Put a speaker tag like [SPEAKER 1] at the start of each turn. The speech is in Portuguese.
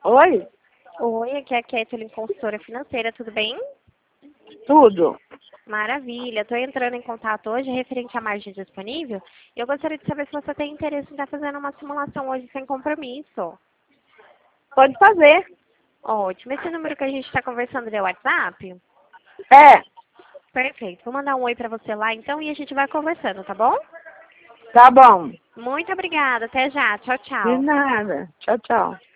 [SPEAKER 1] Oi?
[SPEAKER 2] Oi, aqui é a Kathleen, consultora financeira, tudo bem?
[SPEAKER 1] Tudo.
[SPEAKER 2] Maravilha, estou entrando em contato hoje referente à margem disponível e eu gostaria de saber se você tem interesse em estar fazendo uma simulação hoje sem compromisso.
[SPEAKER 1] Pode fazer.
[SPEAKER 2] Ótimo, esse número que a gente está conversando é o WhatsApp?
[SPEAKER 1] É.
[SPEAKER 2] Perfeito, vou mandar um oi para você lá então e a gente vai conversando, tá bom?
[SPEAKER 1] Tá bom.
[SPEAKER 2] Muito obrigada, até já, tchau,
[SPEAKER 1] De
[SPEAKER 2] tchau.
[SPEAKER 1] nada. Tchau, tchau.